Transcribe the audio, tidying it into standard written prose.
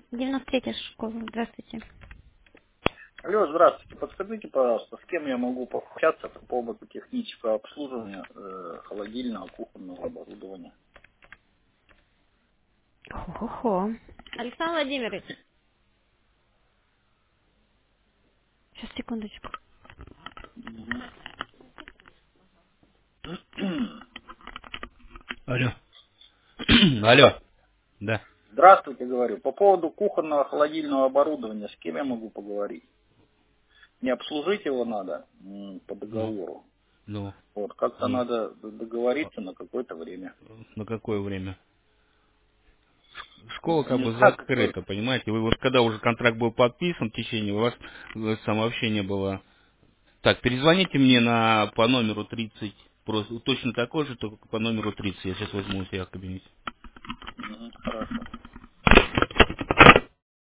93-я школа. Здравствуйте. Алло, здравствуйте. Подскажите, пожалуйста, с кем я могу пообщаться по поводу технического обслуживания холодильного, кухонного оборудования? Хо-хо-хо. Александр Владимирович, сейчас, секундочку. Мгм. Алло. Алло. Да. Здравствуйте, говорю. По поводу кухонного, холодильного оборудования, с кем я могу поговорить? Не обслужить его надо по Ну, договору. ну. Вот, как-то И надо договориться на какое-то время. на какое время? Школа как Не бы знаю, какое. закрыта, понимаете? Вы вот когда уже контракт был подписан в течение, у вас само вообще не было. Так, перезвоните мне по номеру 30. Просто точно такой же, только по номеру 30. Я сейчас возьму у себя в кабинете. Мгм, хорошо.